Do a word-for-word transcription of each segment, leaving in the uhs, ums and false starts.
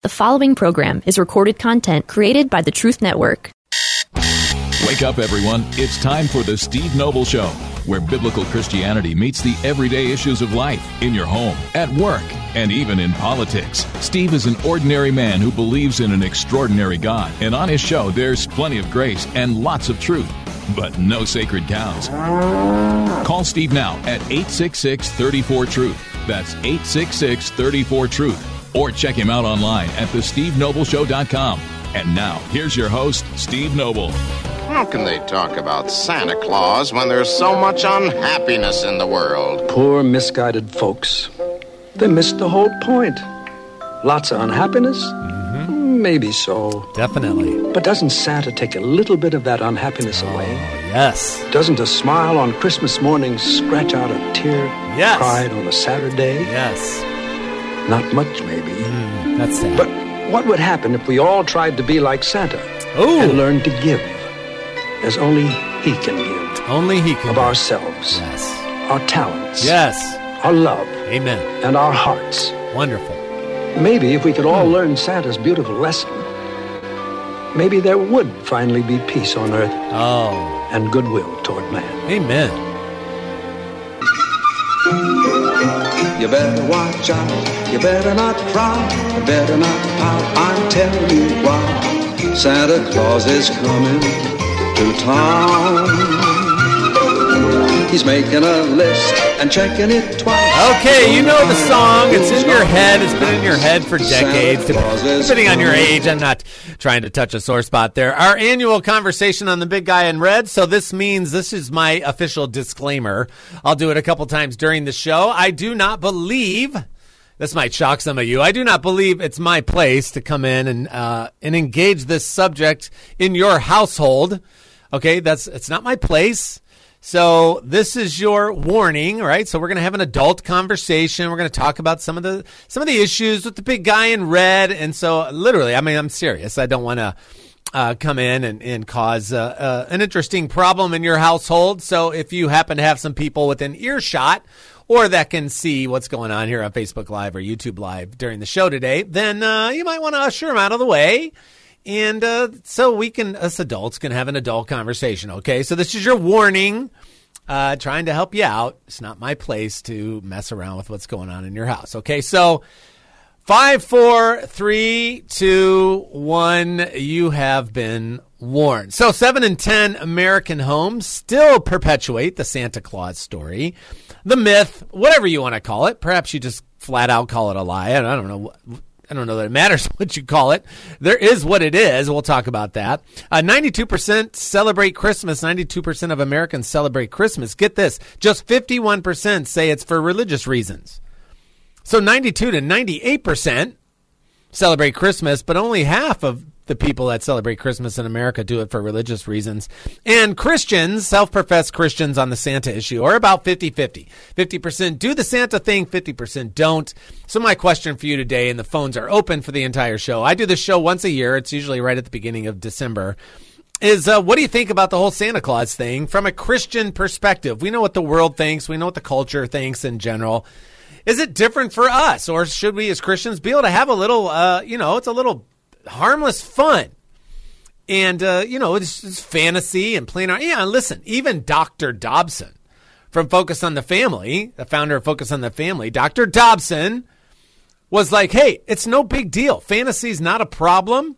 The following program is recorded content created by the Truth Network. Wake up, everyone. It's time for the Steve Noble Show, where biblical Christianity meets the everyday issues of life in your home, at work, and even in politics. Steve is an ordinary man who believes in an extraordinary God, and on his show, there's plenty of grace and lots of truth, but no sacred cows. Call Steve now at eight six six, three four, truth. That's eight six six, three four, truth. Or check him out online at the steve noble show dot com. And now, here's your host, Steve Noble. How can they talk about Santa Claus when there's so much unhappiness in the world? Poor, misguided folks. They missed the whole point. Lots of unhappiness? Mm-hmm. Maybe so. Definitely. But doesn't Santa take a little bit of that unhappiness away? Oh, yes. Doesn't a smile on Christmas morning scratch out a tear yes. cried on a Saturday? Yes. Not much, maybe. Mm, that's sad. But what would happen if we all tried to be like Santa Ooh. and learned to give as only he can give? Only he can Of give. ourselves. Yes. Our talents. Yes. Our love. Amen. And our hearts. Wonderful. Maybe if we could all Hmm. learn Santa's beautiful lesson, maybe there would finally be peace on earth Oh. and goodwill toward man. Amen. You better watch out, you better not cry, you better not pout, I'm telling you why. Santa Claus is coming to town. He's making a list and checking it twice. Okay, you know the song. It's in your head. It's been in your head for decades. Depending on your age, I'm not trying to touch a sore spot there. Our annual conversation on the big guy in red. So this means this is my official disclaimer. I'll do it a couple times during the show. I do not believe, this might shock some of you, I do not believe it's my place to come in and uh, and engage this subject in your household. Okay, that's it's not my place. So this is your warning, right? So we're going to have an adult conversation. We're going to talk about some of the some of the issues with the big guy in red. And so literally, I mean, I'm serious. I don't want to uh, come in and, and cause uh, uh, an interesting problem in your household. So if you happen to have some people within earshot or that can see what's going on here on Facebook Live or YouTube Live during the show today, then uh, you might want to usher them out of the way. And uh, so we can, us adults, can have an adult conversation, okay? So this is your warning, uh, trying to help you out. It's not my place to mess around with what's going on in your house, okay? So five, four, three, two, one, you have been warned. So seven in ten American homes still perpetuate the Santa Claus story, the myth, whatever you want to call it. Perhaps you just flat out call it a lie. I don't know what. I don't know that it matters what you call it. There is what it is. We'll talk about that. Uh, ninety-two percent celebrate Christmas. ninety-two percent of Americans celebrate Christmas. Get this. Just fifty-one percent say it's for religious reasons. So ninety-two to ninety-eight percent celebrate Christmas, but only half of the people that celebrate Christmas in America do it for religious reasons. And Christians, self-professed Christians on the Santa issue, are about fifty-fifty. fifty percent do the Santa thing, fifty percent don't. So my question for you today, and the phones are open for the entire show. I do this show once a year. It's usually right at the beginning of December. Is uh, what do you think about the whole Santa Claus thing from a Christian perspective? We know what the world thinks. We know what the culture thinks in general. Is it different for us, or should we as Christians be able to have a little, uh, you know, it's a little harmless fun, and uh, you know, it's, it's fantasy and playing around. Yeah, listen, even Doctor Dobson from Focus on the Family, the founder of Focus on the Family, Doctor Dobson was like, "Hey, it's no big deal. Fantasy's not a problem,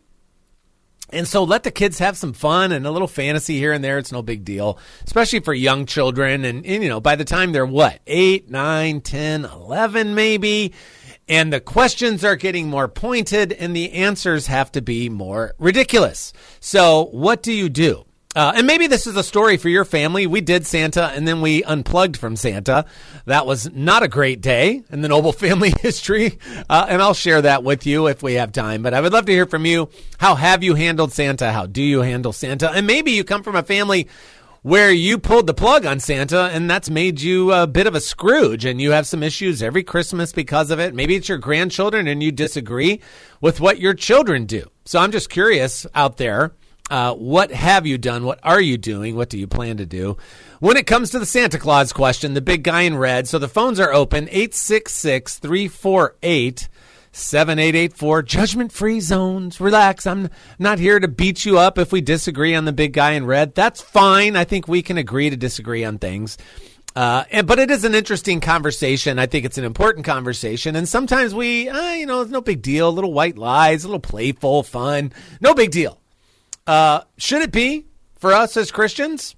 and so let the kids have some fun and a little fantasy here and there. It's no big deal, especially for young children. And, and you know, by the time they're what, eight, nine, ten, eleven, maybe." And the questions are getting more pointed, and the answers have to be more ridiculous. So what do you do? Uh, and maybe this is a story for your family. We did Santa, and then we unplugged from Santa. That was not a great day in the Noble family history, uh, and I'll share that with you if we have time. But I would love to hear from you. How have you handled Santa? How do you handle Santa? And maybe you come from a family where you pulled the plug on Santa, and that's made you a bit of a Scrooge, and you have some issues every Christmas because of it. Maybe it's your grandchildren, and you disagree with what your children do. So I'm just curious out there, uh, what have you done? What are you doing? What do you plan to do when it comes to the Santa Claus question, the big guy in red? So the phones are open, eight six six, three four eight, seven eight eight four. Judgment-free zones. Relax. I'm not here to beat you up if we disagree on the big guy in red. That's fine. I think we can agree to disagree on things. Uh, and, but it is an interesting conversation. I think it's an important conversation. And sometimes we, uh, you know, it's no big deal. Little white lies, a little playful, fun. No big deal. Uh, should it be for us as Christians?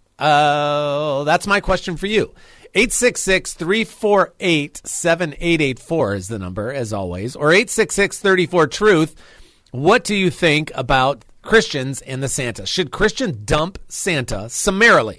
Uh, that's my question for you. eight six six, three four eight, seven eight eight four is the number, as always. Or eight six six, three four, truth. What do you think about Christians and the Santa? Should Christians dump Santa summarily?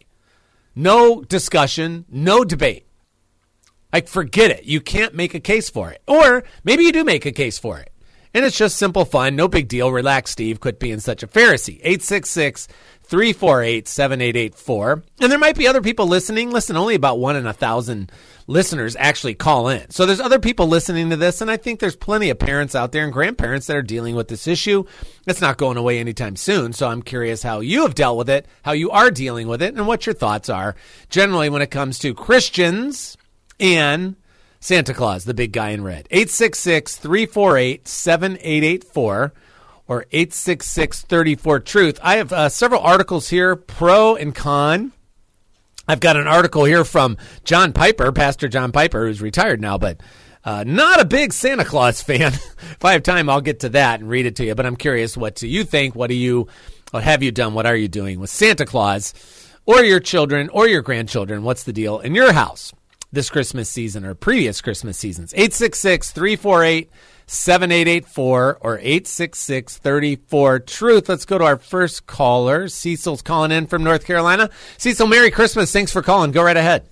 No discussion, no debate. Like, forget it. You can't make a case for it. Or maybe you do make a case for it. And it's just simple fun. No big deal. Relax, Steve. Quit being such a Pharisee. eight six six, three four eight, seven eight eight four. And there might be other people listening. Listen, only about one in a thousand listeners actually call in. So there's other people listening to this, and I think there's plenty of parents out there and grandparents that are dealing with this issue. It's not going away anytime soon, so I'm curious how you have dealt with it, how you are dealing with it, and what your thoughts are generally when it comes to Christians and Santa Claus, the big guy in red. eight six six, three four eight, seven eight eight four or eight six six, three four, truth. I have uh, several articles here, pro and con. I've got an article here from John Piper, Pastor John Piper, who's retired now, but uh, not a big Santa Claus fan. If I have time, I'll get to that and read it to you. But I'm curious, what do you think? What do you, what have you done? What are you doing with Santa Claus or your children or your grandchildren? What's the deal in your house this Christmas season or previous Christmas seasons? eight six six, three four eight, seven eight eight four or eight six six, three four, truth. Let's go to our first caller. Cecil's calling in from North Carolina. Cecil, Merry Christmas. Thanks for calling. Go right ahead.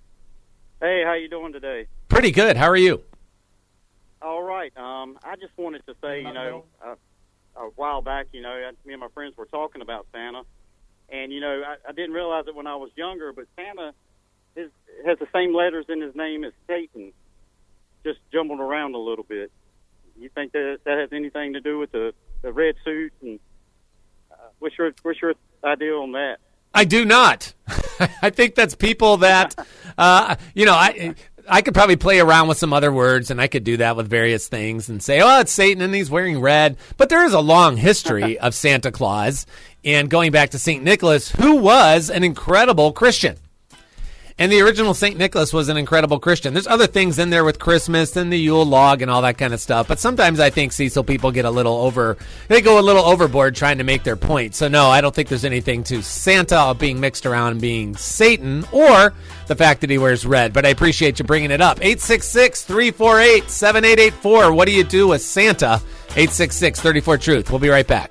Hey, how you doing today? Pretty good. How are you? All right. Um, I just wanted to say, you know, uh, a while back, you know, me and my friends were talking about Santa, and, you know, I, I didn't realize it when I was younger, but Santa is, has the same letters in his name as Satan, just jumbled around a little bit. You think that that has anything to do with the, the red suit? And uh, what's your what's your idea on that? I do not. I think that's people that, uh, you know, I I could probably play around with some other words, and I could do that with various things and say, oh, it's Satan, and he's wearing red. But there is a long history of Santa Claus, and going back to Saint Nicholas, who was an incredible Christian. And the original Saint Nicholas was an incredible Christian. There's other things in there with Christmas and the Yule log and all that kind of stuff. But sometimes I think, Cecil, people get a little over, they go a little overboard trying to make their point. So no, I don't think there's anything to Santa being mixed around and being Satan or the fact that he wears red. But I appreciate you bringing it up. eight six six, three four eight, seven eight eight four. What do you do with Santa? eight six six, three four, truth. We'll be right back.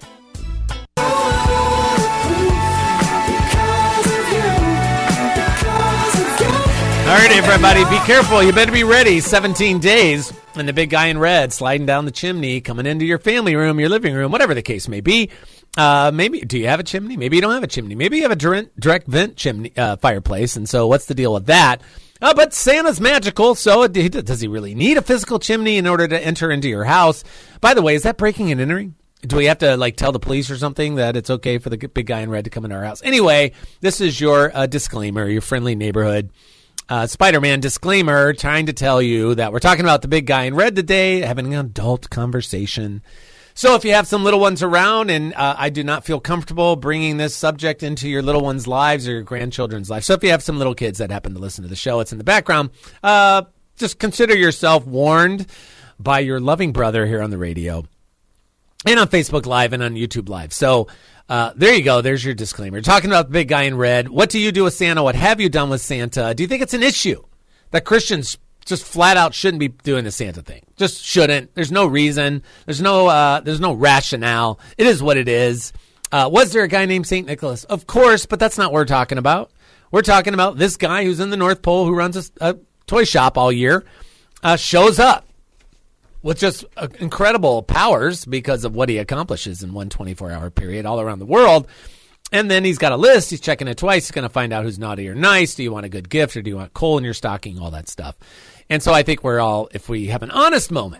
All right, everybody, be careful. You better be ready. seventeen days, and the big guy in red sliding down the chimney, coming into your family room, your living room, whatever the case may be. Uh, maybe, do you have a chimney? Maybe you don't have a chimney. Maybe you have a direct, direct vent chimney uh, fireplace, and so what's the deal with that? Uh, but Santa's magical, so does he really need a physical chimney in order to enter into your house? By the way, is that breaking and entering? Do we have to, like, tell the police or something that it's okay for the big guy in red to come into our house? Anyway, this is your uh, disclaimer, your friendly neighborhood Uh, Spider-Man disclaimer, trying to tell you that we're talking about the big guy in red today, having an adult conversation. So if you have some little ones around, and uh, I do not feel comfortable bringing this subject into your little ones' lives or your grandchildren's lives. So if you have some little kids that happen to listen to the show, it's in the background, uh, just consider yourself warned by your loving brother here on the radio and on Facebook Live and on YouTube Live. So Uh, there you go. There's your disclaimer. Talking about the big guy in red. What do you do with Santa? What have you done with Santa? Do you think it's an issue that Christians just flat out shouldn't be doing the Santa thing? Just shouldn't. There's no reason. There's no, uh, there's no rationale. It is what it is. Uh, was there a guy named Saint Nicholas? Of course, but that's not what we're talking about. We're talking about this guy who's in the North Pole who runs a, a toy shop all year, uh, shows up with just uh, incredible powers because of what he accomplishes in one twenty-four hour period all around the world. And then he's got a list. He's checking it twice. He's going to find out who's naughty or nice. Do you want a good gift or do you want coal in your stocking? All that stuff. And so I think we're all, if we have an honest moment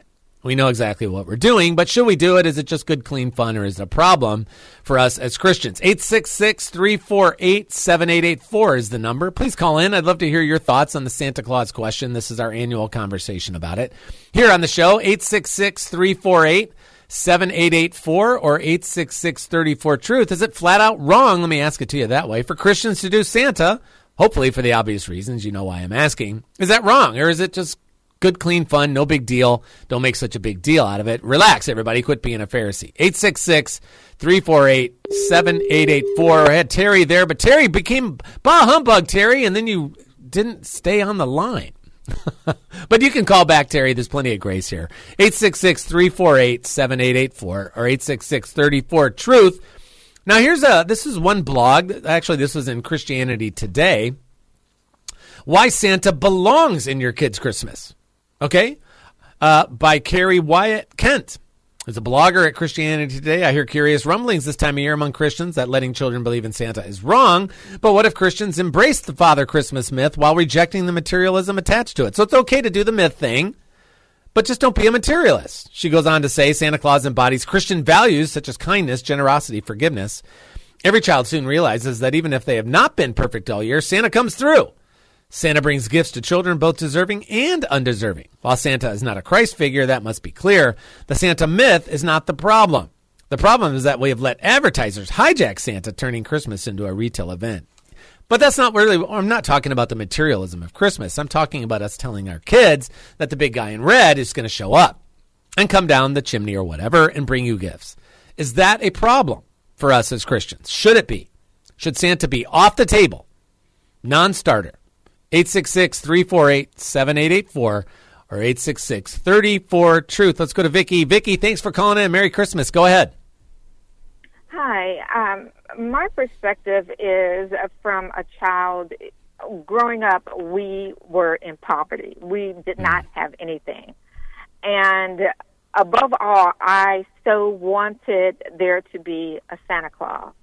We know exactly what we're doing, but should we do it? Is it just good, clean fun, or is it a problem for us as Christians? eight six six, three four eight, seven eight eight four is the number. Please call in. I'd love to hear your thoughts on the Santa Claus question. This is our annual conversation about it. Here on the show, eight six six, three four eight, seven eight eight four or eight six six, three four, truth. Is it flat out wrong, let me ask it to you that way, for Christians to do Santa, hopefully for the obvious reasons, you know why I'm asking. Is that wrong, or is it just good, clean fun, no big deal? Don't make such a big deal out of it. Relax, everybody. Quit being a Pharisee. eight six six, three four eight, seven eight eight four. I had Terry there, but Terry became bah humbug, Terry, and then you didn't stay on the line. But you can call back, Terry. There's plenty of grace here. eight six six, three four eight, seven eight eight four or eight six six, three four, truth. Now, here's a, this is one blog. Actually, this was in Christianity Today. Why Santa Belongs in Your Kids' Christmas. Okay, uh, by Carrie Wyatt Kent. As a blogger at Christianity Today, I hear curious rumblings this time of year among Christians that letting children believe in Santa is wrong. But what if Christians embrace the Father Christmas myth while rejecting the materialism attached to it? So it's okay to do the myth thing, but just don't be a materialist. She goes on to say Santa Claus embodies Christian values such as kindness, generosity, forgiveness. Every child soon realizes that even if they have not been perfect all year, Santa comes through. Santa brings gifts to children, both deserving and undeserving. While Santa is not a Christ figure, that must be clear, the Santa myth is not the problem. The problem is that we have let advertisers hijack Santa, turning Christmas into a retail event. But that's not really, I'm not talking about the materialism of Christmas. I'm talking about us telling our kids that the big guy in red is going to show up and come down the chimney or whatever and bring you gifts. Is that a problem for us as Christians? Should it be? Should Santa be off the table? Non-starter. eight six six, three four eight, seven eight eight four or eight six six, three four, truth. Let's go to Vicki. Vicki, thanks for calling in. Merry Christmas. Go ahead. Hi. Um, my perspective is from a child. Growing up, we were in poverty. We did not have anything. And above all, I so wanted there to be a Santa Claus.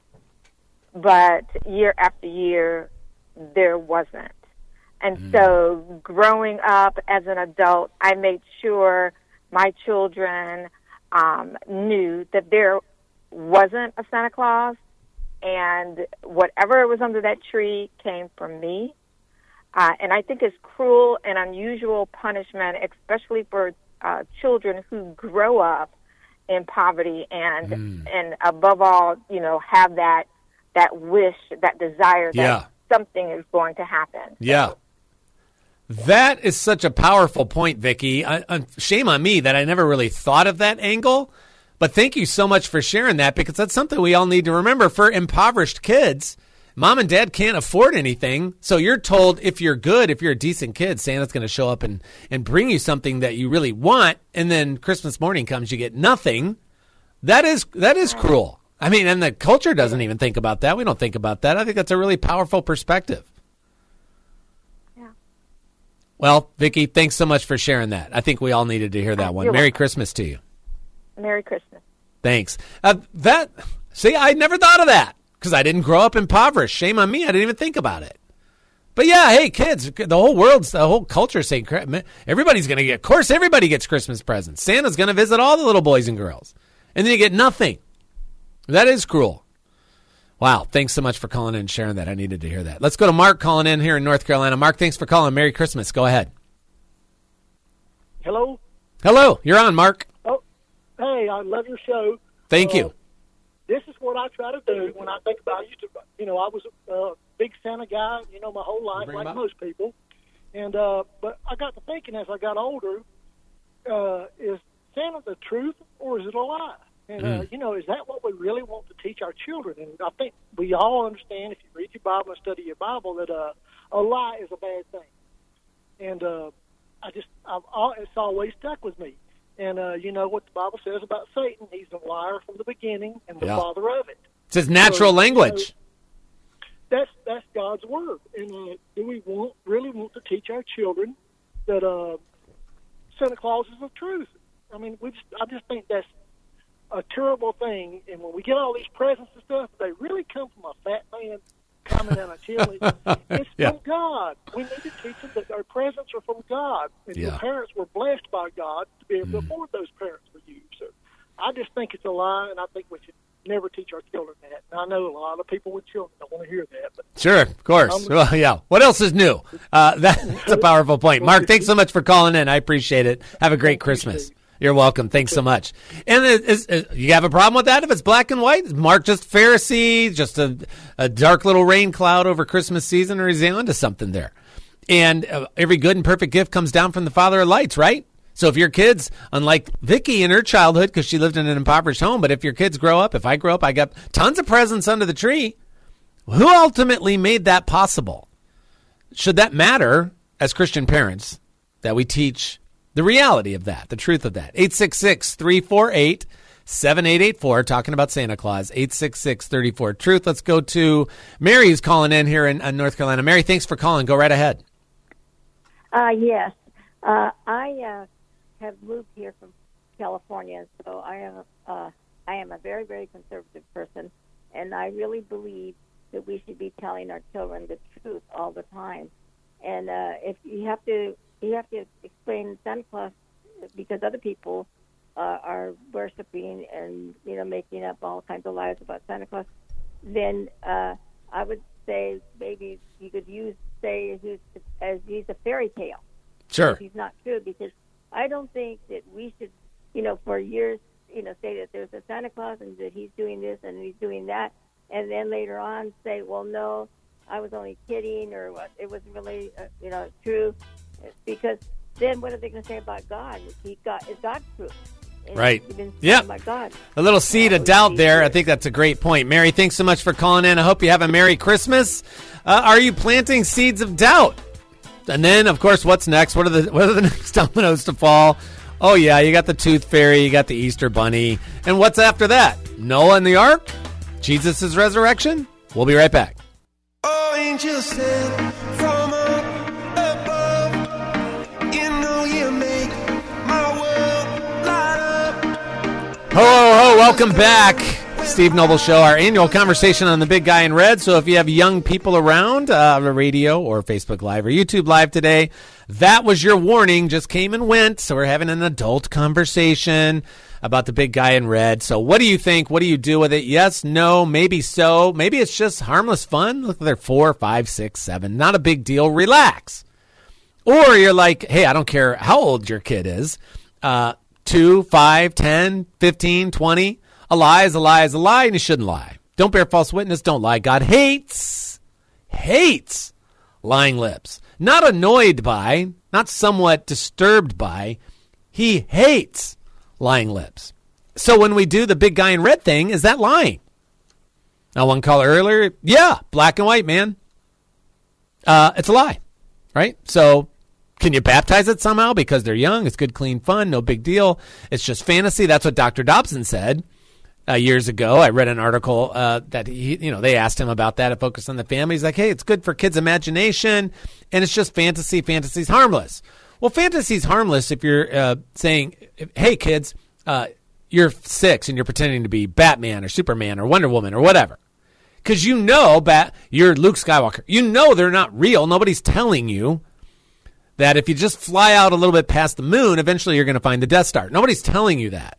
But year after year, there wasn't. And mm. so growing up as an adult, I made sure my children um, knew that there wasn't a Santa Claus, and whatever was under that tree came from me. Uh, and I think it's cruel and unusual punishment, especially for uh, children who grow up in poverty and, mm. and above all, you know, have that, that wish, that desire that yeah. something is going to happen. Yeah. That is such a powerful point, Vicki. I, I, shame on me that I never really thought of that angle. But thank you so much for sharing that, because that's something we all need to remember. For impoverished kids, mom and dad can't afford anything. So you're told if you're good, if you're a decent kid, Santa's going to show up and, and bring you something that you really want. And then Christmas morning comes, you get nothing. That is that is cruel. I mean, and the culture doesn't even think about that. We don't think about that. I think that's a really powerful perspective. Well, Vicki, thanks so much for sharing that. I think we all needed to hear that one. You're Merry welcome. Christmas to you. Merry Christmas. Thanks. Uh, that, see, I never thought of that because I didn't grow up impoverished. Shame on me. I didn't even think about it. But yeah, hey, kids, the whole world's, the whole culture's saying, everybody's going to get, of course, everybody gets Christmas presents. Santa's going to visit all the little boys and girls. And then you get nothing. That is cruel. Wow, thanks so much for calling in and sharing that. I needed to hear that. Let's go to Mark calling in here in North Carolina. Mark, thanks for calling. Merry Christmas. Go ahead. Hello? Hello, you're on, Mark. Oh, hey, I love your show. Thank uh, you. This is what I try to do when I think about, I used to, you know, I was a uh, big Santa guy, you know, my whole life, like most people. And, uh, but I got to thinking as I got older, uh, is Santa the truth or is it a lie? And, uh, mm. you know, is that what we really want to teach our children? And I think we all understand, if you read your Bible and study your Bible, that uh, a lie is a bad thing. And uh, I just, I've, it's always stuck with me. And uh, you know what the Bible says about Satan. He's a liar from the beginning and the yeah. father of it. It's his natural so, language. You know, that's that's God's word. And uh, do we want really want to teach our children that uh, Santa Claus is the truth? I mean, we just, I just think that's a terrible thing. And when we get all these presents and stuff, they really come from a fat man coming down a chili. It's Yeah. from God. We need to teach them that our presents are from God. And Yeah. your parents were blessed by God to be able to afford those parents for you. So I just think it's a lie, and I think we should never teach our children that. And I know a lot of people with children don't want to hear that. But Sure, of course. Well, yeah. What else is new? Uh, that's a powerful point. Mark, thanks so much for calling in. I appreciate it. Have a great Christmas. You're welcome. Thanks so much. And is, is, you have a problem with that if it's black and white? Is Mark just Pharisee, just a, a dark little rain cloud over Christmas season, or is he onto something there? And uh, every good and perfect gift comes down from the Father of lights, right? So if your kids, unlike Vicky in her childhood, because she lived in an impoverished home, but if your kids grow up, if I grow up, I got tons of presents under the tree. Who ultimately made that possible? Should that matter as Christian parents that we teach the reality of that, the truth of that? eight six six, three four eight, seven eight eight four, talking about Santa Claus, eight six six, three four, truth. Let's go to Mary, who's calling in here in, in North Carolina. Mary, thanks for calling. Go right ahead. Uh, yes. Uh, I uh, have moved here from California, so I am, uh, I am a very, very conservative person, and I really believe that we should be telling our children the truth all the time. And uh, if you have to you have to explain Santa Claus because other people uh, are worshiping and, you know, making up all kinds of lies about Santa Claus, then uh, I would say maybe you could use say he's, as he's a fairy tale. Sure. If he's not true, because I don't think that we should, you know, for years, you know, say that there's a Santa Claus and that he's doing this and he's doing that, and then later on say, well, no, I was only kidding, or what, it wasn't really, uh, you know, true. Because then what are they going to say about God? Is he God? Is God true? And Right. Yeah. Yep. A little seed of doubt there. I think that's a great point. Mary, thanks so much for calling in. I hope you have a Merry Christmas. Uh, are you planting seeds of doubt? And then, of course, what's next? What are the what are the next dominoes to fall? Oh, yeah, you got the Tooth Fairy, you got the Easter Bunny. And what's after that? Noah and the Ark? Jesus' resurrection? We'll be right back. Oh, angels sent from up above. You know you make my world light up. Ho, ho, ho, welcome back. Steve Noble Show, our annual conversation on the Big Guy in Red. So if you have young people around uh, the radio or Facebook Live or YouTube Live today, that was your warning. Just came and went. So we're having an adult conversation about the Big Guy in Red. So what do you think? What do you do with it? Yes, no, maybe so. Maybe it's just harmless fun. Look, they're four, five, six, seven. Not a big deal. Relax. Or you're like, hey, I don't care how old your kid is. Uh, two, five, ten, fifteen, twenty. A lie is a lie is a lie, and you shouldn't lie. Don't bear false witness. Don't lie. God hates, hates lying lips. Not annoyed by, not somewhat disturbed by. He hates lying lips. So when we do the Big Guy in Red thing, is that lying? Now, one caller earlier, yeah, black and white, man. Uh, it's a lie, right? So can you baptize it somehow because they're young? It's good, clean fun, no big deal. It's just fantasy. That's what Doctor Dobson said. Uh, years ago, I read an article uh, that he, you know, they asked him about that at Focus on the Family. He's like, hey, it's good for kids' imagination, and it's just fantasy. Fantasy's harmless. Well, fantasy's harmless if you're uh, saying, hey, kids, uh, you're six and you're pretending to be Batman or Superman or Wonder Woman or whatever. Because you know Bat, you're Luke Skywalker. You know they're not real. Nobody's telling you that if you just fly out a little bit past the moon, eventually you're going to find the Death Star. Nobody's telling you that.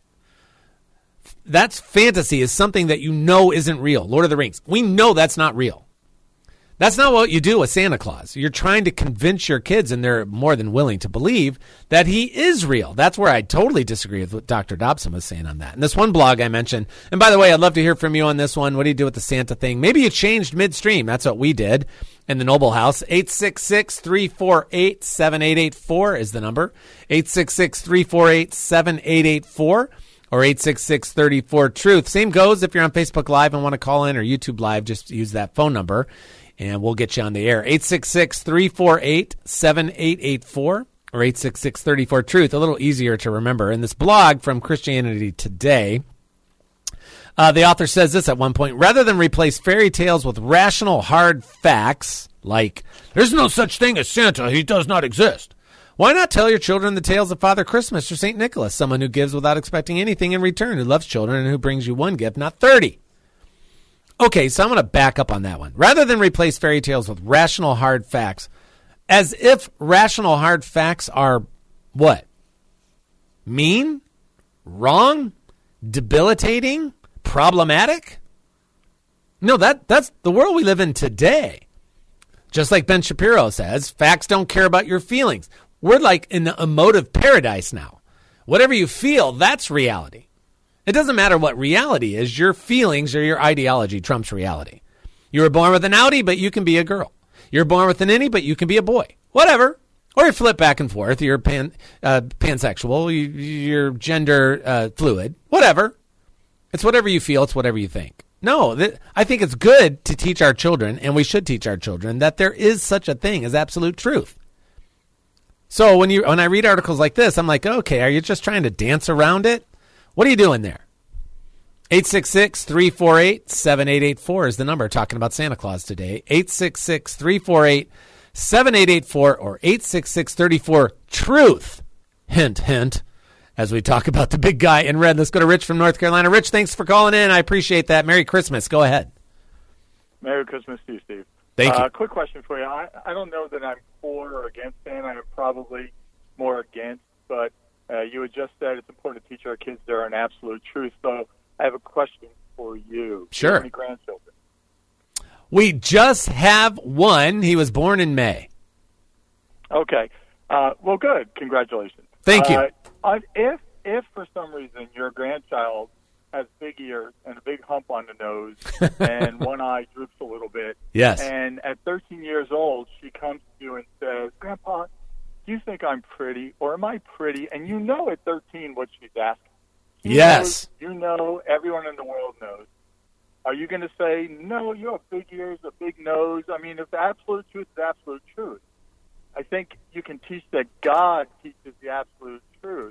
That's fantasy, is something that you know isn't real. Lord of the Rings. We know that's not real. That's not what you do with Santa Claus. You're trying to convince your kids, and they're more than willing to believe, that he is real. That's where I totally disagree with what Doctor Dobson was saying on that. And this one blog I mentioned, and by the way, I'd love to hear from you on this one. What do you do with the Santa thing? Maybe you changed midstream. That's what we did in the Noble House. eight six six, three four eight, seven eight eight four is the number. eight six six, three four eight, seven eight eight four. Or eight six six, three four, truth. Same goes if you're on Facebook Live and want to call in, or YouTube Live, just use that phone number, and we'll get you on the air. eight six six, three four eight, seven eight eight four or eight six six, three four, truth. A little easier to remember. In this blog from Christianity Today, uh, the author says this at one point: rather than replace fairy tales with rational, hard facts, like, there's no such thing as Santa, he does not exist, why not tell your children the tales of Father Christmas or Saint Nicholas, someone who gives without expecting anything in return, who loves children and who brings you one gift, not thirty? Okay, so I'm going to back up on that one. Rather than replace fairy tales with rational hard facts, as if rational hard facts are what? Mean? Wrong? Debilitating? Problematic? No, that that's the world we live in today. Just like Ben Shapiro says, facts don't care about your feelings. We're like in the emotive paradise now. Whatever you feel, that's reality. It doesn't matter what reality is. Your feelings or your ideology trumps reality. You were born with an outie, but you can be a girl. You're born with an innie, but you can be a boy. Whatever. Or you flip back and forth. You're pan, uh, pansexual. You, you're gender uh, fluid. Whatever. It's whatever you feel. It's whatever you think. No, th- I think it's good to teach our children, and we should teach our children, that there is such a thing as absolute truth. So when you when I read articles like this, I'm like, okay, are you just trying to dance around it? What are you doing there? eight six six, three four eight, seven eight eight four is the number. Talking about Santa Claus today. eight six six, three four eight, seven eight eight four or eight six six, three four, truth. Hint, hint. As we talk about the big guy in red. Let's go to Rich from North Carolina. Rich, thanks for calling in. I appreciate that. Merry Christmas. Go ahead. Merry Christmas to you, Steve. Thank you. Uh, quick question for you. I, I don't know that I'm for or against Santa. I'm probably more against, but uh, you had just said it's important to teach our kids there an absolute truth. So I have a question for you. Sure. Do you have any grandchildren? We just have one. He was born in May. Okay. Uh, well, good. Congratulations. Thank you. Uh, uh, if, if for some reason your grandchild has big ears and a big hump on the nose and one eye droops a little bit, yes, and at thirteen years old she comes to you and says, Grandpa, do you think I'm pretty or am I pretty? And you know at thirteen what she's asking. She yes. knows, you know, everyone in the world knows. Are you going to say, no, you have big ears, a big nose? I mean, if the absolute truth is absolute truth, I think you can teach that God teaches the absolute truth,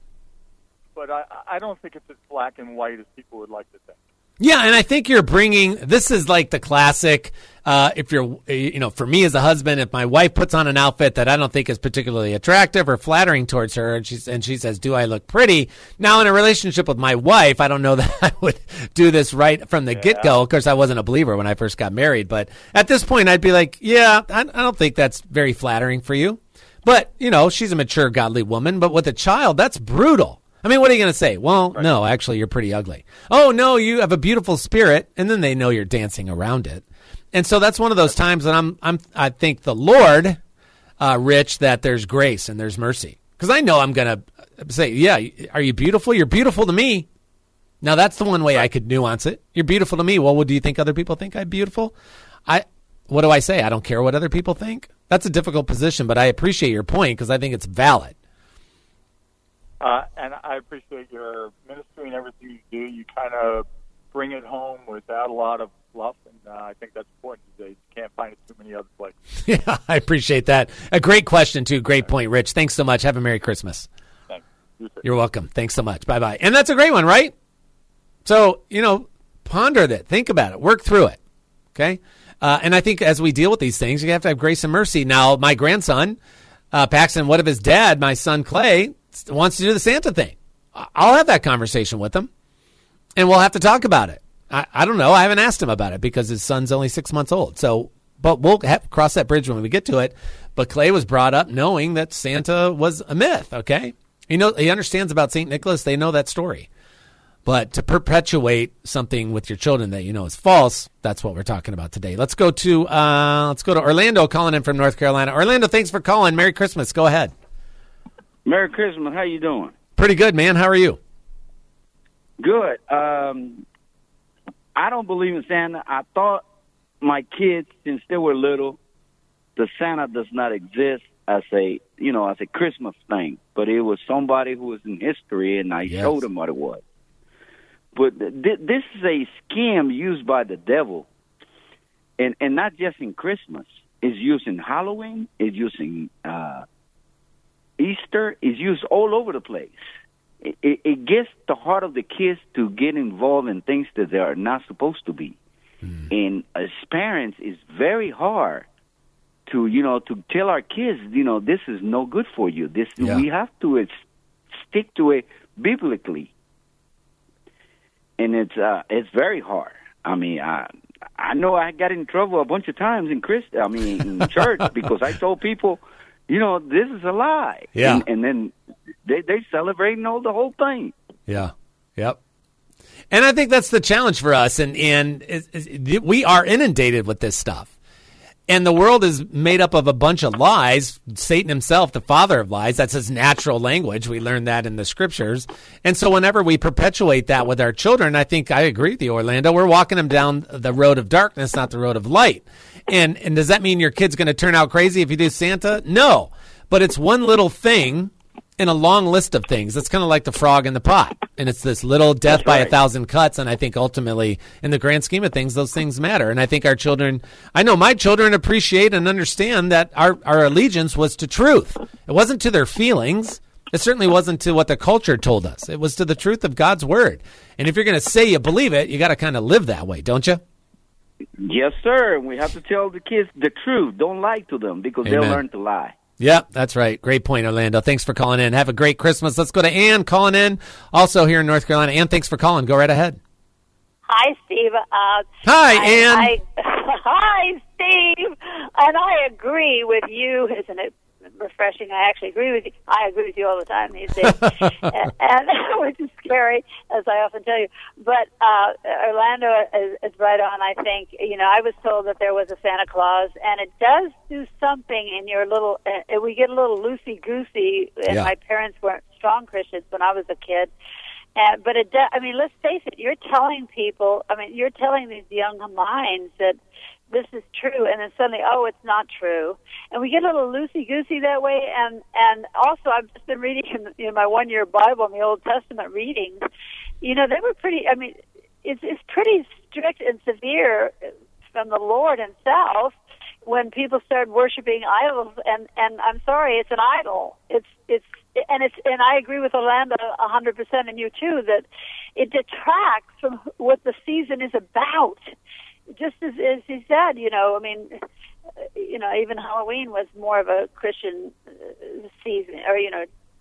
but I, I don't think it's as black and white as people would like to think. Yeah, and I think you're bringing, this is like the classic, uh, if you're, you know, for me as a husband, if my wife puts on an outfit that I don't think is particularly attractive or flattering towards her, and she's, and she says, do I look pretty? Now, in a relationship with my wife, I don't know that I would do this right from the yeah. get-go. Of course, I wasn't a believer when I first got married, but at this point, I'd be like, yeah, I, I don't think that's very flattering for you. But, you know, she's a mature, godly woman, but with a child, that's brutal. I mean, what are you going to say? Well, right. no, actually, you're pretty ugly. Oh, no, you have a beautiful spirit. And then they know you're dancing around it. And so that's one of those times that I'm, I'm, I thank the Lord, uh, Rich, that there's grace and there's mercy. Because I know I'm going to say, yeah, are you beautiful? You're beautiful to me. Now, that's the one way I could nuance it. You're beautiful to me. Well, do you think other people think I'm beautiful? I, what do I say? I don't care what other people think. That's a difficult position, but I appreciate your point because I think it's valid. Uh, and I appreciate your ministry and everything you do. You kind of bring it home without a lot of fluff, and uh, I think that's important today. You can't find it too many other places. Yeah, I appreciate that. A great question, too. Great point, Rich. Thanks so much. Have a Merry Christmas. Thanks. You too. You're welcome. Thanks so much. Bye-bye. And that's a great one, right? So, you know, ponder that. Think about it. Work through it, okay? Uh, and I think as we deal with these things, you have to have grace and mercy. Now, my grandson, uh, Paxton, what if his dad, my son Clay, wants to do the Santa thing? I'll have that conversation with him, and we'll have to talk about it. I, I don't know. I haven't asked him about it because his son's only six months old. So, but we'll have, cross that bridge when we get to it. But Clay was brought up knowing that Santa was a myth, okay? He know, he understands about Saint Nicholas. They know that story. But to perpetuate something with your children that you know is false, that's what we're talking about today. Let's go to uh, let's go to Orlando calling in from North Carolina. Orlando, thanks for calling. Merry Christmas. Go ahead. Merry Christmas. How you doing? Pretty good, man. How are you? Good. Um, I don't believe in Santa. I thought my kids, since they were little, the Santa does not exist as a, you know, as a Christmas thing. But it was somebody who was in history, and I yes. showed them what it was. But th- this is a scam used by the devil, and and not just in Christmas. It's used in Halloween. It's used in uh, Easter. It's used all over the place. It, it, it gets the heart of the kids to get involved in things that they are not supposed to be. Mm. And as parents, it's very hard to, you know, to tell our kids, you know, this is no good for you. This yeah. we have to uh, stick to it biblically. And it's uh, it's very hard. I mean, I I know I got in trouble a bunch of times in Christ. I mean, in church because I told people, you know, this is a lie. Yeah. And, and then they they celebrating all the whole thing. Yeah. Yep. And I think that's the challenge for us. And and it, it, we are inundated with this stuff. And the world is made up of a bunch of lies. Satan himself, the father of lies, that's his natural language. We learned that in the scriptures. And so whenever we perpetuate that with our children, I think I agree with you, Orlando. We're walking them down the road of darkness, not the road of light. And and does that mean your kid's going to turn out crazy if you do Santa? No. But it's one little thing in a long list of things. It's kind of like the frog in the pot. And it's this little death by a thousand cuts. And I think ultimately, in the grand scheme of things, those things matter. And I think our children, I know my children appreciate and understand that our, our allegiance was to truth. It wasn't to their feelings. It certainly wasn't to what the culture told us. It was to the truth of God's word. And if you're going to say you believe it, you got to kind of live that way, don't you? Yes, sir. We have to tell the kids the truth. Don't lie to them because Amen. They'll learn to lie. Yeah, that's right. Great point, Orlando. Thanks for calling in. Have a great Christmas. Let's go to Ann calling in, also here in North Carolina. Ann, thanks for calling. Go right ahead. Hi, Steve. Uh, Hi, I, Ann. I, hi, Steve. And I agree with you. Isn't it refreshing? I actually agree with you. I agree with you all the time these days, and, and which is scary, as I often tell you. But uh, Orlando is, is right on. I think you know I was told that there was a Santa Claus, and it does do something in your little. Uh, we get a little loosey goosey, and Yeah. my parents weren't strong Christians when I was a kid. Uh, but it, I mean, let's face it. You're telling people. I mean, you're telling these young minds that this is true, and then suddenly, oh, it's not true, and we get a little loosey goosey that way. And and also, I've just been reading in, in my one year Bible in the Old Testament readings. You know, they were pretty. I mean, it's it's pretty strict and severe from the Lord Himself when people started worshiping idols. And and I'm sorry, it's an idol. It's it's. And it's and I agree with Orlando a hundred percent, and you too, that it detracts from what the season is about. Just as, as he said, you know, I mean, you know, even Halloween was more of a Christian season, or you know,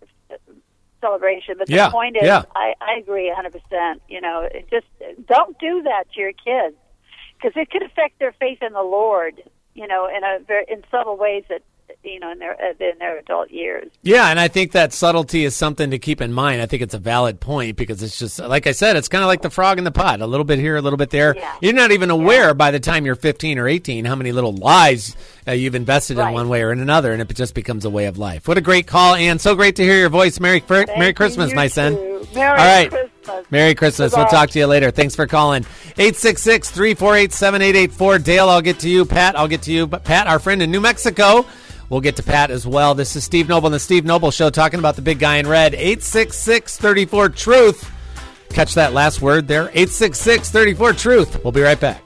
celebration. But the Yeah, point is, yeah. I, I agree a hundred percent. You know, it just don't do that to your kids because it could affect their faith in the Lord. You know, in a very in subtle ways that. You know, in their in their adult years. Yeah, and I think that subtlety is something to keep in mind. I think it's a valid point because it's just, like I said, it's kind of like the frog in the pot. A little bit here, a little bit there. Yeah. You're not even aware yeah. by the time you're fifteen or eighteen how many little lies uh, you've invested right. in one way or in another, and it just becomes a way of life. What a great call, Ann. So great to hear your voice. Merry Merry Thank Christmas, you my son. too. Merry All right. Christmas. Merry Christmas. Goodbye. We'll talk to you later. Thanks for calling. eight six six, three four eight, seven eight eight four. Dale, I'll get to you. Pat, I'll get to you. But Pat, our friend in New Mexico, we'll get to Pat as well. This is Steve Noble and the Steve Noble Show talking about the big guy in red. eight six six, three four, truth. Catch that last word there. eight six six, three four, truth. We'll be right back.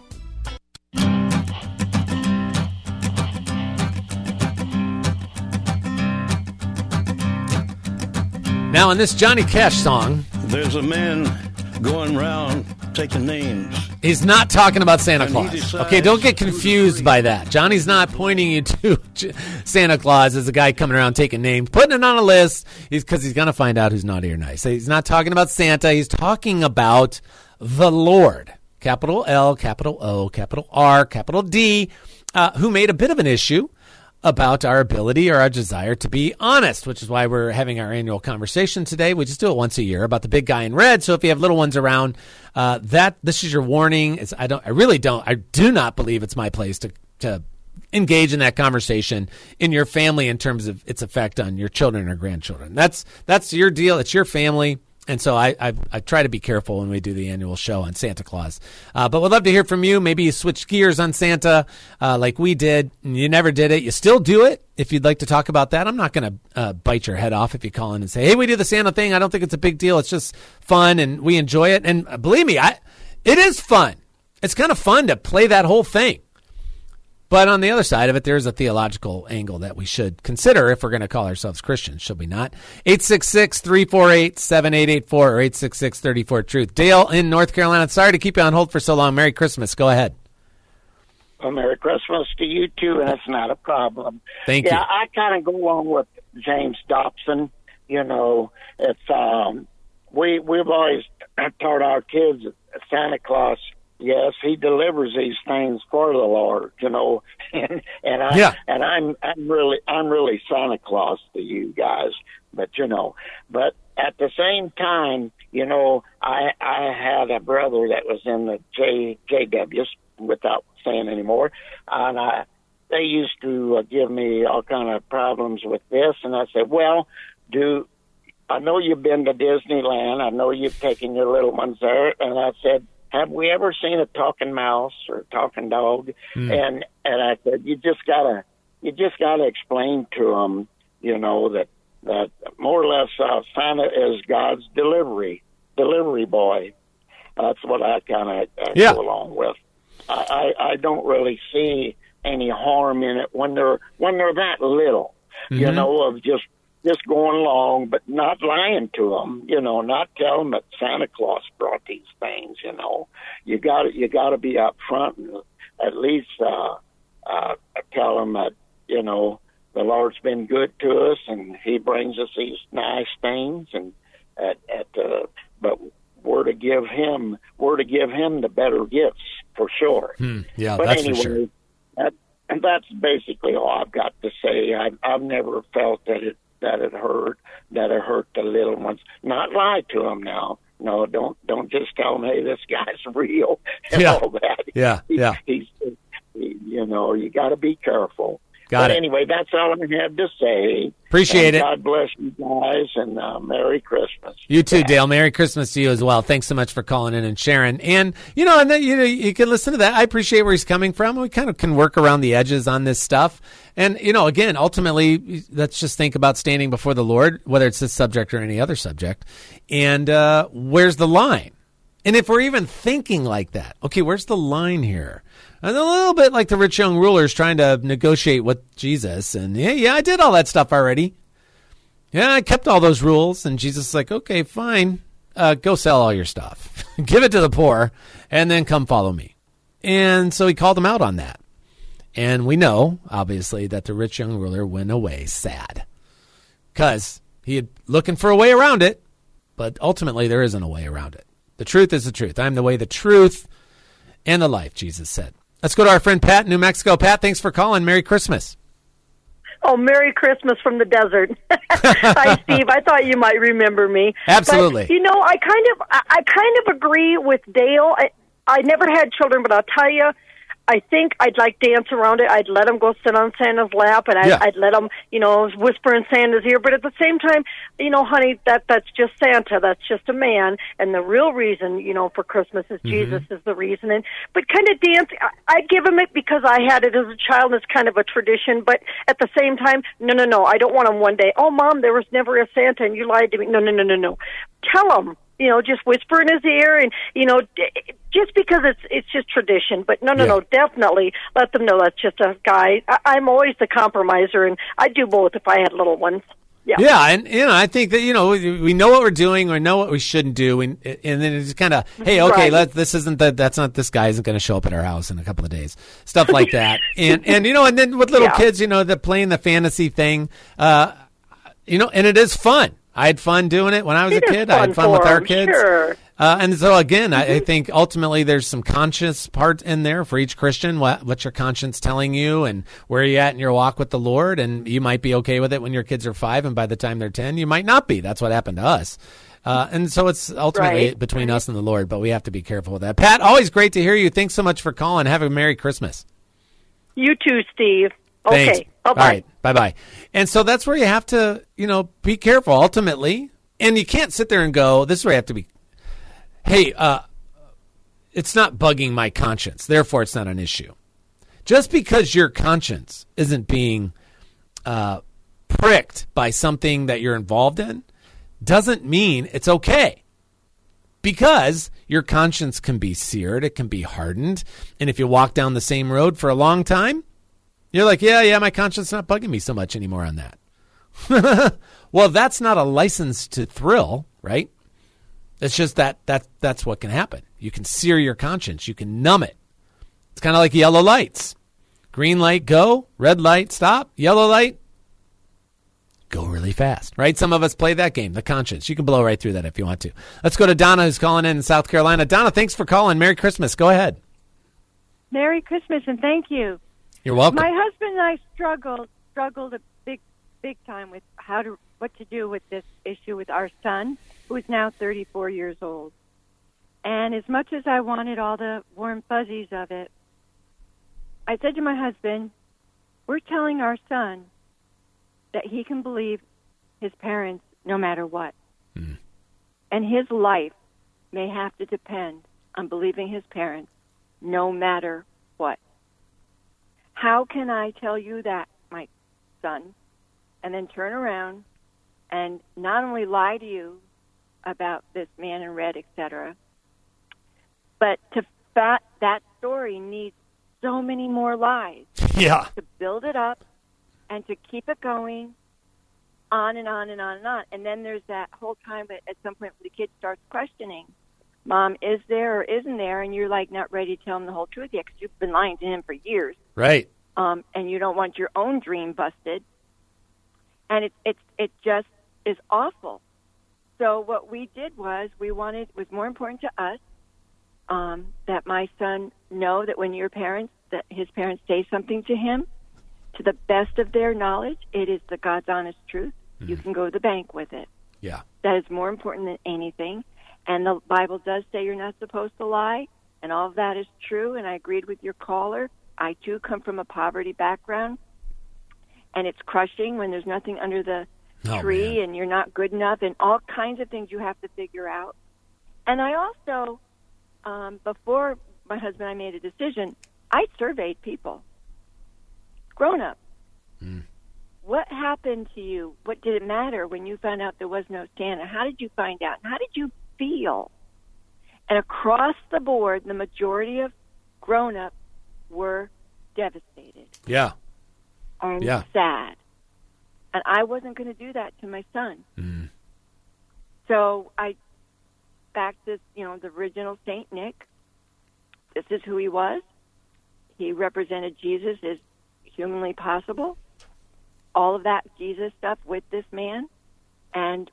Now, in this Johnny Cash song, there's a man going round taking names. He's not talking about Santa And he Claus. decides Okay, don't get confused by that. Johnny's not pointing you to Santa Claus as a guy coming around taking names, putting it on a list, because he's going to find out who's naughty or nice. He's not talking about Santa. He's talking about the Lord. Capital L, capital O, capital R, capital D, uh, who made a bit of an issue about our ability or our desire to be honest, which is why we're having our annual conversation today. We just do it once a year about the big guy in red. So if you have little ones around, uh, that this is your warning. It's, I don't, I really don't, I do not believe it's my place to, to engage in that conversation in your family in terms of its effect on your children or grandchildren. That's, that's your deal. It's your family. And so I, I I try to be careful when we do the annual show on Santa Claus. Uh, but we'd love to hear from you. Maybe you switched gears on Santa uh, like we did. And you never did it. You still do it. If you'd like to talk about that, I'm not going to uh, bite your head off if you call in and say, hey, we do the Santa thing. I don't think it's a big deal. It's just fun and we enjoy it. And uh, believe me, I it is fun. It's kind of fun to play that whole thing. But on the other side of it, there's a theological angle that we should consider if we're going to call ourselves Christians, should we not? eight six six, three four eight, seven eight eight four or eight six six, three four, truth. Dale in North Carolina. Sorry to keep you on hold for so long. Merry Christmas. Go ahead. Well, Merry Christmas to you, too, and that's not a problem. Thank yeah, you. I kind of go along with James Dobson. You know, it's um, we, we've always taught our kids that Santa Claus yes, he delivers these things for the Lord, you know, and and I yeah. and I'm I'm really I'm really Santa Claus to you guys, but you know, but at the same time, you know, I I had a brother that was in the J JWs, without saying anymore, and I they used to uh, give me all kind of problems with this, and I said, well, do I know you've been to Disneyland? I know you've taken your little ones there, and I said, have we ever seen a talking mouse or a talking dog? Mm. And and I said, you just gotta you just gotta explain to them, you know, that that more or less uh, Santa is God's delivery delivery boy. That's what I kind of uh, yeah. go along with. I, I I don't really see any harm in it when they're when they're that little, mm-hmm. you know, of just. Just going along, but not lying to them, you know, not telling them that Santa Claus brought these things, you know. You got to you got to be up front and at least uh, uh, tell them that, you know, the Lord's been good to us and He brings us these nice things, and at, at uh, but we're to give Him we're to give Him the better gifts for sure. Hmm. Yeah, but that's anyway, for sure. That, and that's basically all I've got to say. I've, I've never felt that it. that it hurt, that it hurt the little ones. Not lie to them now. No, don't don't just tell them, hey, this guy's real and yeah. all that. Yeah, he, yeah. He's, he, you know, you got to be careful. Got but it. Anyway, that's all I had to say. Appreciate and it. God bless you guys, and uh, Merry Christmas. You too, Dale. Merry Christmas to you as well. Thanks so much for calling in and sharing. And, you know, and then, you know, you can listen to that. I appreciate where he's coming from. We kind of can work around the edges on this stuff. And, you know, again, ultimately, let's just think about standing before the Lord, whether it's this subject or any other subject. And uh, where's the line? And if we're even thinking like that, okay, where's the line here? And a little bit like the rich young rulers trying to negotiate with Jesus. And, yeah, yeah, I did all that stuff already. Yeah, I kept all those rules. And Jesus is like, okay, fine. Uh, go sell all your stuff. Give it to the poor, and then come follow me. And so he called them out on that. And we know, obviously, that the rich young ruler went away sad. Because he had looking for a way around it. But ultimately, there isn't a way around it. The truth is the truth. I'm the way, the truth, and the life, Jesus said. Let's go to our friend Pat in New Mexico. Pat, thanks for calling. Merry Christmas. Oh, Merry Christmas from the desert. Hi, Steve. I thought you might remember me. Absolutely. But, you know, I kind of I, I kind of agree with Dale. I, I never had children, but I'll tell you, I think I'd like dance around it. I'd let him go sit on Santa's lap, and I'd, Yeah. I'd let him, you know, whisper in Santa's ear. But at the same time, you know, honey, that that's just Santa. That's just a man. And the real reason, you know, for Christmas is Mhm. Jesus is the reason. And but kind of dance, I, I'd give him it because I had it as a child, and it's kind of a tradition. But at the same time, no, no, no. I don't want him one day. Oh, Mom, there was never a Santa, and you lied to me. No, no, no, no, no. Tell him. You know, just whisper in his ear, and you know, d- just because it's it's just tradition. But no, no, Yeah. no, definitely let them know that's just a guy. I, I'm always the compromiser, and I'd do both if I had little ones. Yeah, Yeah, and you know, I think that you know we, we know what we're doing, we know what we shouldn't do, and and then it's kind of, hey, okay, Right. let this isn't that that's not this guy isn't going to show up at our house in a couple of days, stuff like that, and and you know, and then with little Yeah. kids, you know, they're playing the fantasy thing, uh, you know, and it is fun. I had fun doing it when I was It a is kid. I had fun fun with for our 'em, kids. sure. Uh, and so again, I, I think ultimately there's some conscious part in there for each Christian. What what's your conscience telling you, and where are you at in your walk with the Lord? And you might be okay with it when your kids are five, and by the time they're ten, you might not be. That's what happened to us. Uh, and so it's ultimately Right. between us and the Lord, but we have to be careful with that. Pat, always great to hear you. Thanks so much for calling. Have a Merry Christmas. You too, Steve. Okay, Thanks. bye All right. Bye-bye. And so that's where you have to, you know, be careful ultimately. And you can't sit there and go, this is where you have to be, hey, uh, it's not bugging my conscience, therefore it's not an issue. Just because your conscience isn't being uh, pricked by something that you're involved in doesn't mean it's okay. Because your conscience can be seared, it can be hardened. And if you walk down the same road for a long time, you're like, yeah, yeah, my conscience is not bugging me so much anymore on that. Well, that's not a license to thrill, right? It's just that, that that's what can happen. You can sear your conscience. You can numb it. It's kind of like yellow lights. Green light, go. Red light, stop. Yellow light, go really really fast, right? Some of us play that game, the conscience. You can blow right through that if you want to. Let's go to Donna, who's calling in in South Carolina. Donna, thanks for calling. Merry Christmas. Go ahead. Merry Christmas, and thank you. You're welcome. My husband and I struggled struggled a big big time with how to what to do with this issue with our son, who is now thirty-four years old. And as much as I wanted all the warm fuzzies of it, I said to my husband, we're telling our son that he can believe his parents no matter what. Mm. And his life may have to depend on believing his parents no matter what. How can I tell you that, my son, and then turn around and not only lie to you about this man in red, et cetera, but to that, that story needs so many more lies. Yeah. To build it up and to keep it going on and on and on and on. And then there's that whole time at some point where the kid starts questioning, Mom, is there or isn't there? And you're like not ready to tell him the whole truth yet because you've been lying to him for years. Right. Um, and you don't want your own dream busted. And it, it, it just is awful. So what we did was we wanted, it was more important to us um, that my son know that when your parents, that his parents say something to him, to the best of their knowledge, it is the God's honest truth. Mm-hmm. You can go to the bank with it. Yeah. That is more important than anything. And the Bible does say you're not supposed to lie, and all of that is true, and I agreed with your caller. I, too, come from a poverty background, and it's crushing when there's nothing under the oh, tree man. And you're not good enough, and all kinds of things you have to figure out. And I also, um, before my husband and I made a decision, I surveyed people, grown up. Mm. What happened to you? What did it matter when you found out there was no Santa? How did you find out? How did you feel? And across the board, the majority of grown-ups were devastated. Yeah. And yeah. sad. And I wasn't going to do that to my son. Mm. So I backed this, you know, the original Saint Nick. This is who he was. He represented Jesus as humanly possible. All of that Jesus stuff with this man. And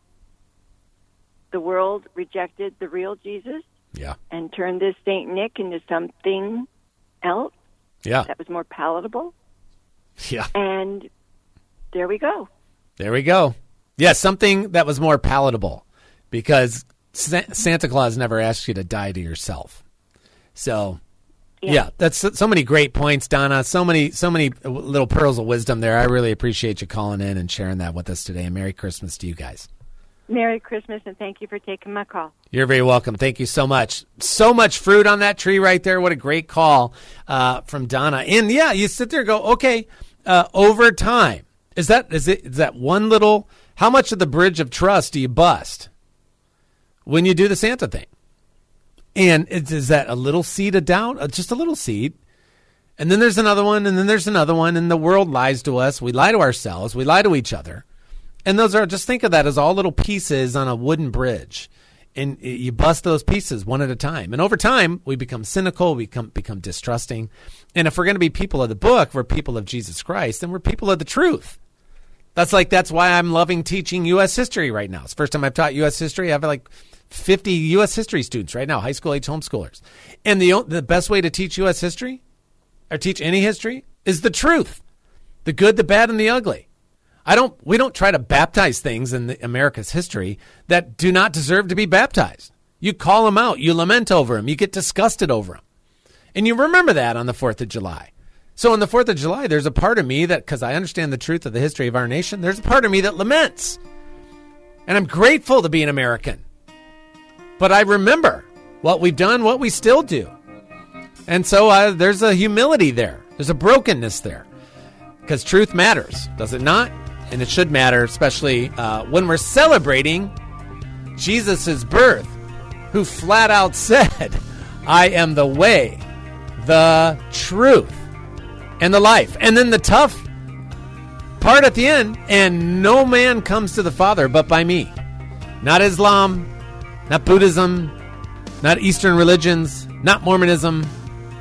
the world rejected the real Jesus. Yeah. And turned this Saint Nick into something else. Yeah. That was more palatable. Yeah. And there we go. There we go. Yeah, something that was more palatable, because Sa- Santa Claus never asked you to die to yourself. So, yeah. yeah, that's so many great points, Donna. So many, so many little pearls of wisdom there. I really appreciate you calling in and sharing that with us today. And Merry Christmas to you guys. Merry Christmas, and thank you for taking my call. You're very welcome. Thank you so much. So much fruit on that tree right there. What a great call uh, from Donna. And yeah, you sit there and go, okay, uh, over time, is that is it is that one little? How much of the bridge of trust do you bust when you do the Santa thing? And is, is that a little seed of doubt? Uh, just a little seed. And then there's another one, and then there's another one, and the world lies to us. We lie to ourselves. We lie to each other. And those are, just think of that as all little pieces on a wooden bridge. And you bust those pieces one at a time. And over time, we become cynical, we become, become distrusting. And if we're going to be people of the book, we're people of Jesus Christ, then we're people of the truth. That's like, that's why I'm loving teaching U S history right now. It's the first time I've taught U S history. I have like fifty U S history students right now, high school age homeschoolers. And the the best way to teach U S history, or teach any history, is the truth. The good, the bad, and the ugly. I don't. We don't try to baptize things in the, America's history that do not deserve to be baptized. You call them out. You lament over them. You get disgusted over them. And you remember that on the fourth of July. So on the fourth of July, there's a part of me that, because I understand the truth of the history of our nation, there's a part of me that laments. And I'm grateful to be an American. But I remember what we've done, what we still do. And so uh, there's a humility there. There's a brokenness there. Because truth matters, does it not? And it should matter, especially uh, when we're celebrating Jesus' birth, who flat out said, I am the way, the truth, and the life. And then the tough part at the end, and no man comes to the Father but by me. Not Islam, not Buddhism, not Eastern religions, not Mormonism.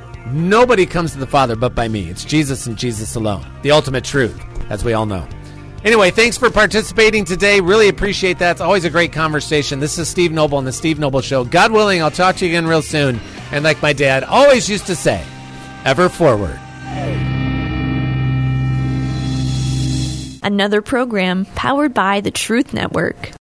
Nobody comes to the Father but by me. It's Jesus and Jesus alone. The ultimate truth, as we all know. Anyway, thanks for participating today. Really appreciate that. It's always a great conversation. This is Steve Noble on the Steve Noble Show. God willing, I'll talk to you again real soon. And like my dad always used to say, ever forward. Another program powered by the Truth Network.